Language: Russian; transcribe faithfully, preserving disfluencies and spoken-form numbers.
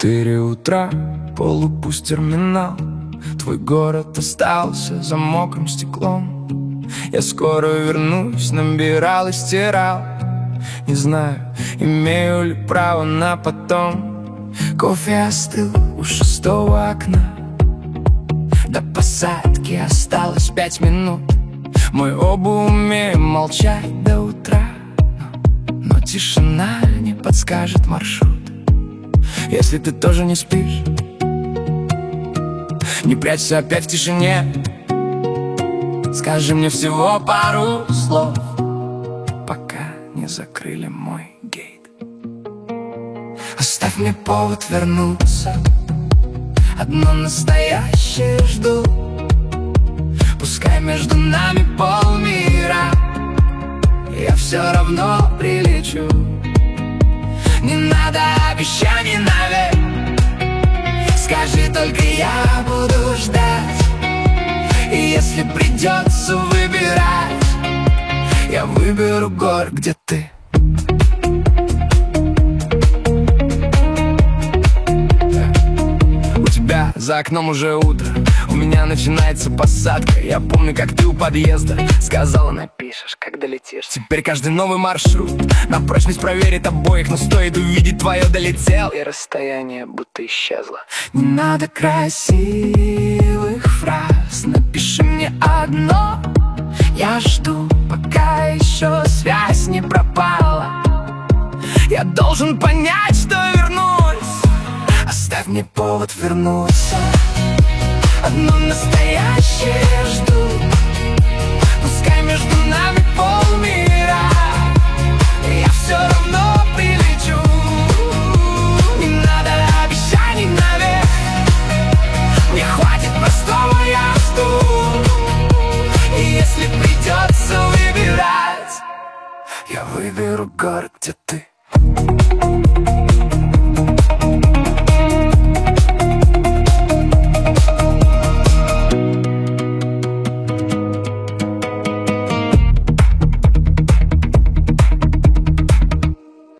Четыре утра, полупуст терминал. Твой город остался за мокрым стеклом. Я скоро вернусь, набирал и стирал. Не знаю, имею ли право на потом. Кофе остыл у шестого окна. До посадки осталось пять минут. Мы оба умеем молчать до утра, но, но тишина не подскажет маршрут. Если ты тоже не спишь, не прячься опять в тишине. Скажи мне всего пару слов, пока не закрыли мой гейт. Оставь мне повод вернуться, одно настоящее жду. Пускай между нами полмира, я все равно прилечу. Не надо обещаний навек, скажи только, я буду ждать. И если придется выбирать, я выберу город, где ты. У тебя за окном уже утро, у меня начинается посадка. Я помню, как ты у подъезда сказала: напишешь, как долетишь. Теперь каждый новый маршрут на прочность проверит обоих, но стоит увидеть твое долетел, и расстояние будто исчезло. Не надо красивых фраз, напиши мне одно. Я жду, пока еще связь не пропала. Я должен понять, что вернусь. Оставь мне повод вернуться, одно настоящее жду. Пускай между нами полмира, я все равно прилечу. Не надо обещаний навек, мне хватит простого, я жду. И если придется выбирать, я выберу город, где ты.